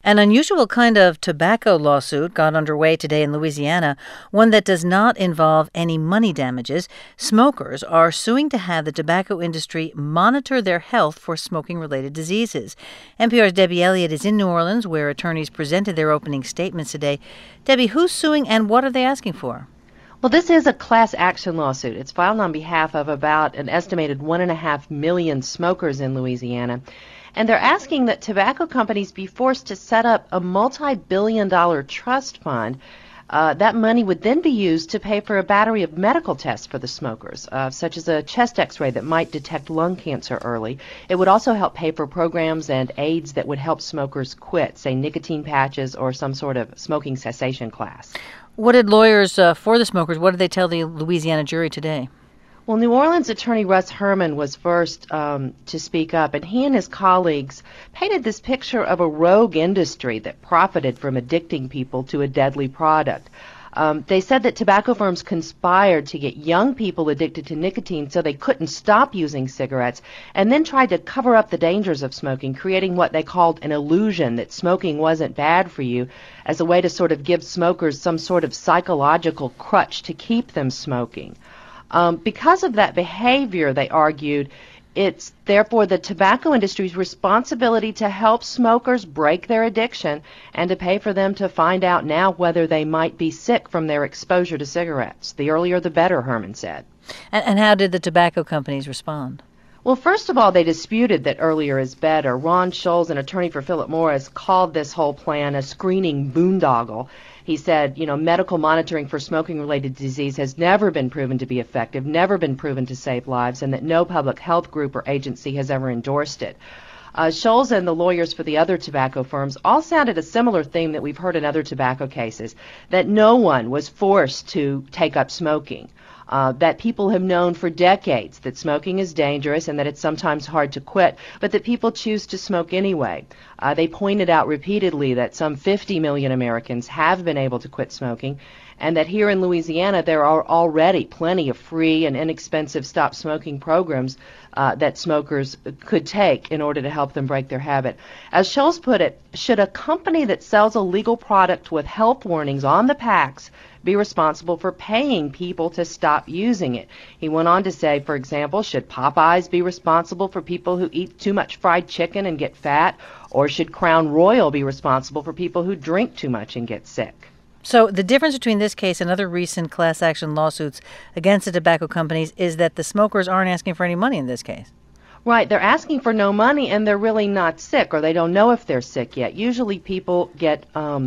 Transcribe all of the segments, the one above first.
An unusual kind of tobacco lawsuit got underway today in Louisiana, one that does not involve any money damages. Smokers are suing to have the tobacco industry monitor their health for smoking-related diseases. NPR's Debbie Elliott is in New Orleans, where attorneys presented their opening statements today. Debbie, who's suing and what are they asking for? Well, this is a class action lawsuit. It's filed on behalf of about an estimated 1.5 million smokers in Louisiana. And they're asking that tobacco companies be forced to set up a multi-billion-dollar trust fund. That money would then be used to pay for a battery of medical tests for the smokers, such as a chest x-ray that might detect lung cancer early. It would also help pay for programs and aids that would help smokers quit, say nicotine patches or some sort of smoking cessation class. What did lawyers for the smokers, what did they tell the Louisiana jury today? Well, New Orleans attorney Russ Herman was first to speak up, and he and his colleagues painted this picture of a rogue industry that profited from addicting people to a deadly product. They said that tobacco firms conspired to get young people addicted to nicotine so they couldn't stop using cigarettes, and then tried to cover up the dangers of smoking, creating what they called an illusion that smoking wasn't bad for you, as a way to sort of give smokers some sort of psychological crutch to keep them smoking. Because of that behavior, they argued, it's therefore the tobacco industry's responsibility to help smokers break their addiction and to pay for them to find out now whether they might be sick from their exposure to cigarettes. The earlier the better, Herman said. And how did the tobacco companies respond? Well, first of all, they disputed that earlier is better. Ron Scholes, an attorney for Philip Morris, called this whole plan a screening boondoggle. He said, medical monitoring for smoking-related disease has never been proven to be effective, never been proven to save lives, and that no public health group or agency has ever endorsed it. Scholes and the lawyers for the other tobacco firms all sounded a similar theme that we've heard in other tobacco cases, that no one was forced to take up smoking. That people have known for decades that smoking is dangerous and that it's sometimes hard to quit, but that people choose to smoke anyway. They pointed out repeatedly that some 50 million Americans have been able to quit smoking, and that here in Louisiana there are already plenty of free and inexpensive stop smoking programs that smokers could take in order to help them break their habit. As Scholes put it, should a company that sells a legal product with health warnings on the packs be responsible for paying people to stop using it? He went on to say, for example, should Popeyes be responsible for people who eat too much fried chicken and get fat? Or should Crown Royal be responsible for people who drink too much and get sick? So the difference between this case and other recent class action lawsuits against the tobacco companies is that the smokers aren't asking for any money in this case. Right, they're asking for no money and they're really not sick, or they don't know if they're sick yet. Usually people get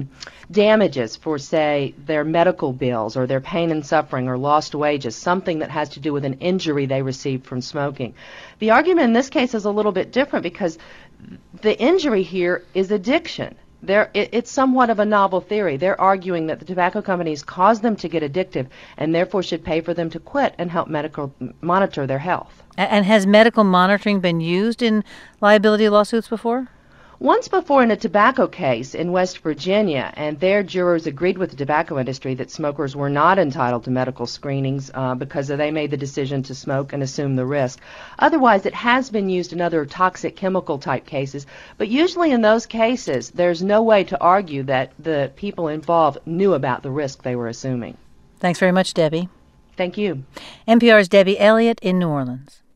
damages for, say, their medical bills or their pain and suffering or lost wages, something that has to do with an injury they received from smoking. The argument in this case is a little bit different because the injury here is addiction. It's somewhat of a novel theory. They're arguing that the tobacco companies caused them to get addictive and therefore should pay for them to quit and help monitor their health. And has medical monitoring been used in liability lawsuits before? Once before in a tobacco case in West Virginia, and their jurors agreed with the tobacco industry that smokers were not entitled to medical screenings because they made the decision to smoke and assume the risk. Otherwise, it has been used in other toxic chemical type cases, but usually in those cases, there's no way to argue that the people involved knew about the risk they were assuming. Thanks very much, Debbie. Thank you. NPR's Debbie Elliott in New Orleans.